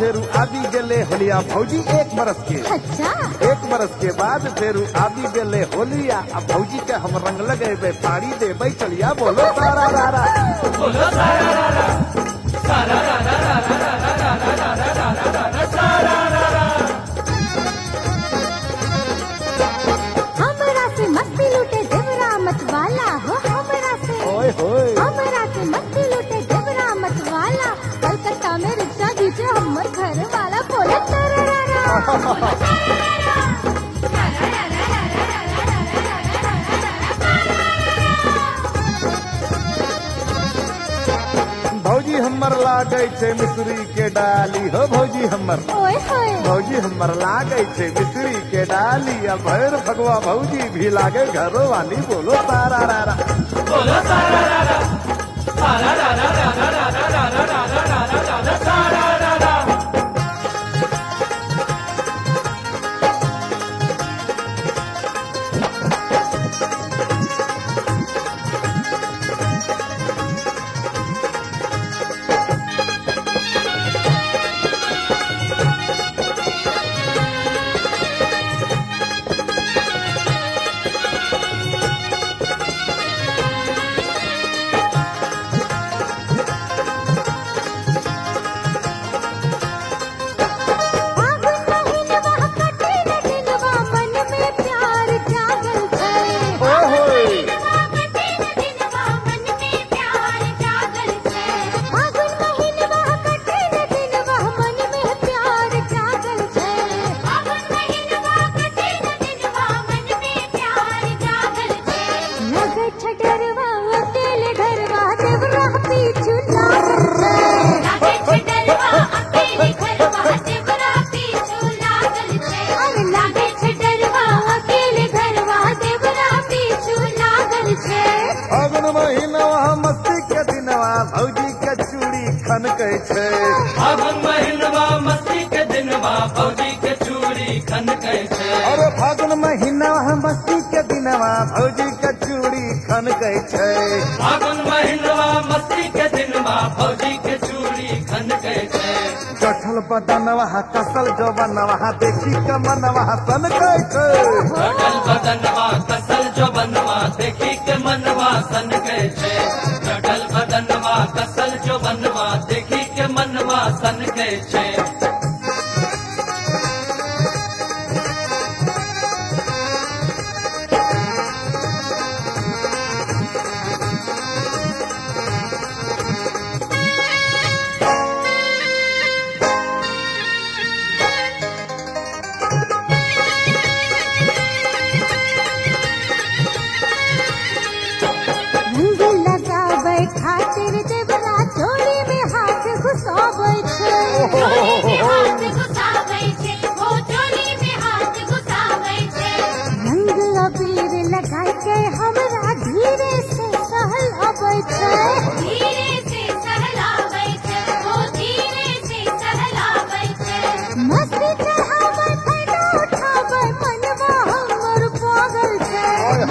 फेरू आबी गेले होलिया भौजी 1 बरस के। अच्छा 1 बरस के बाद फेरू आबी गेले होलिया। अब भौजी के हम रंग लगेबे पाड़ी देबे चलिया बोलो सारा रारा। बोलो सारा रारा सारा रारा रारा रारा रारा रारा रारा सारा रारा। हमरा से मस्ती लूटे देवरा मतवाला हो, हमरा से ओए होए हमरा से मस्ती लूटे देवरा मतवाला। कलकत्ता में रिक्शा खींचे हमर घर वाला बोले भौजी हमर लागे छे मिश्री के डाली हो भौजी हमर। ओए होए भौजी हमर लागे छे मिश्री के डाली। अब भैर भगवा भौजी भी लागे घरो वाली बोलो सारा रारा। बोलो सारा रारा सारा रारा रारा रारा रारा रारा रारा रारा सारा रारा। भौजी के चूड़ी खनकै छै। फागुन महिनवा मस्ती के दिनवा भौजी के चूड़ी खनकै छै। अरे फागुन महीना मस्ती के दिनवा भौजी के चूड़ी खनकै छै। फागुन महिनवा मस्ती के दिनवा भौजी के चूड़ी खनकै छै। कठल बदनवा कसल जवनवा देखी के मनवा सनकै छै। कटल बदनवा कसल जवनवा देखी के मनवा सनकै छै। कटल बदनवा कसल जवनवा देखी के मनवा सनकै छै। खातिर देवरा चोरी में हाथ घुसाबै छै। रंग अबीर लगाई के हमरा धीरे से सहलाबै छै। मस्ती चढ़ाबै फायदा उठाबै मनवा हमर पागल छै।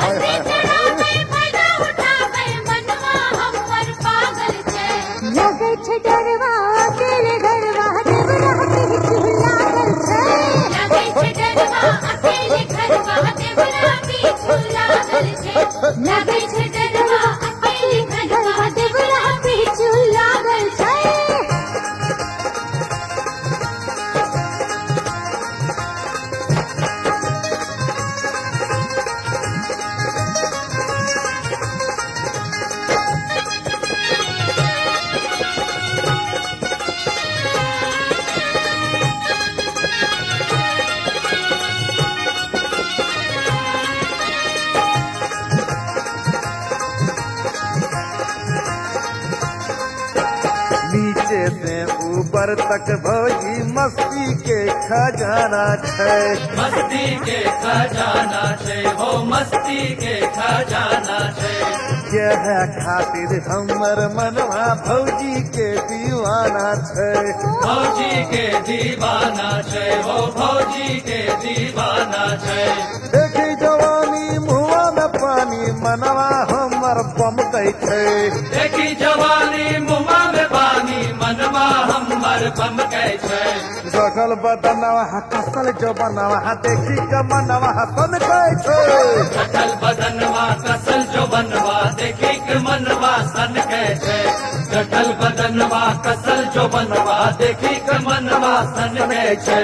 लगे छै डरवा अकेले घरवा देवरा पीछू लागल छै। लगे छै डरवा अकेले घरवा देवरा पीछू लागल छै। नीचे से ऊपर तक भौजी मस्ती के खजाना छै। मस्ती के खजाना छै हो मस्ती के खजाना छै। यह खातिर हमर मनवा भौजी के दीवाना छै। भौजी के दीवाना छै हो भौजी के दीवाना छै। देखी जवानी मुआ में पानी मनवा हमर बमकै छै। देखी जवानी मुआ में पानी मनवा हमर बमकै छै। गठल बदनवा कसल जो बनवा देखी के मनवा सन कहे छे कटल बदनवा कसल जो बनवा देखी के मनवा सन कैसे कटल बदनवा कसल जो बनवा देखी के मनवा सन कैसे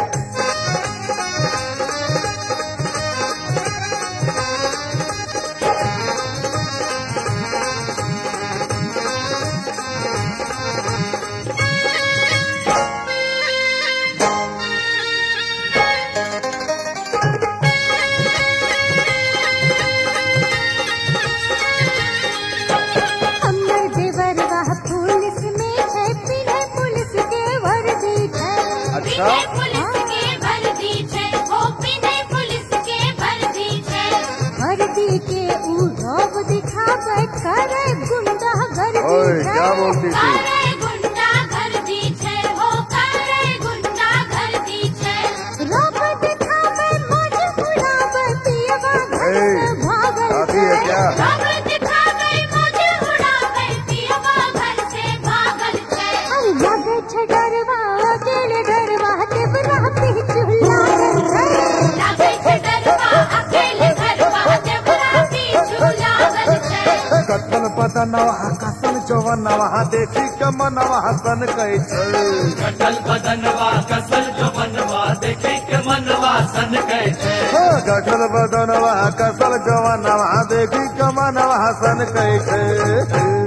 हमर देवरवा पुलिस में है पिने पुलिस के वर्दी है अच्छा पुलिस के वर्दी है ओ पिने पुलिस के वर्दी है वर्दी के ऊ रोब दिखावे करे गुंडा गर्दी ओए है क्या बोलती थी करे गुंडा गर्दी है हो करे गुंडा गर्दी है रोब दिखावे मौज उड़ावे पियवा घर ए, से भागल आती है क्या? रोब दिखावे मौज उड़ावे पियवा घर से भागल है लगे छे डरवा अकेले डरवा देवरा पीछू लागल है लगे छे डरवा अकेले डरवा देवरा पीछू लागल है कटल बदनवा कसल जो बनवा देखी के मनवा सन कहे छे कटल बदनवा कसल जो बनवा देखी के मनवा सन कैसे गठल बदनवा कसल जो बनवा देखी के मनवा सन कहे छे